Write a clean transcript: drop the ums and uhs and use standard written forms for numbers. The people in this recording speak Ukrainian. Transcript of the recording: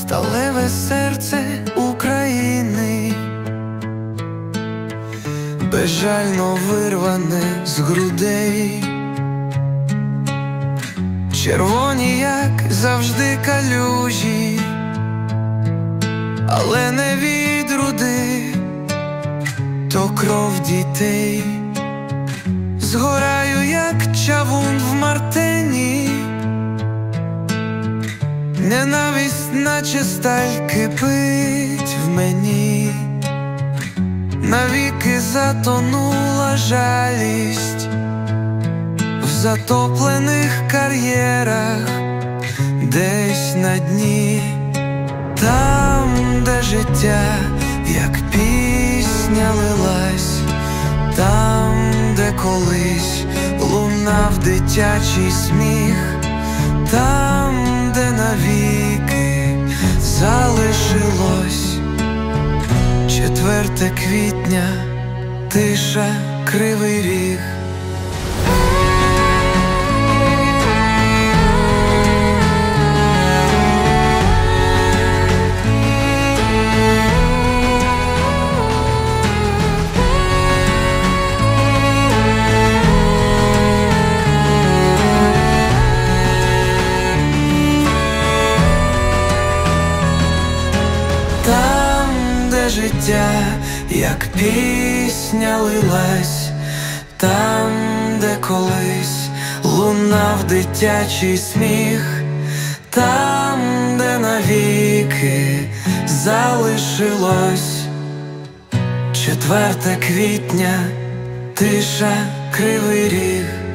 сталеве серце України, безжально вирване з грудей, червоні, як завжди, калюжі, але не від руди, то кров дітей. Згораю, як чавун в Мартені, ненависть, наче сталь, кипить в мені. Навіки затонула жалість в затоплених кар'єрах, десь на дні. Там, де життя, як пісня лилась, там, де колись лунав дитячий сміх, там, де навіки залишилось 4 квітня, тиша, Кривий Ріг. Там, де життя, як пісня лилась, там, де колись лунав дитячий сміх, там, де навіки залишилось 4 квітня, тиша, Кривий Ріг.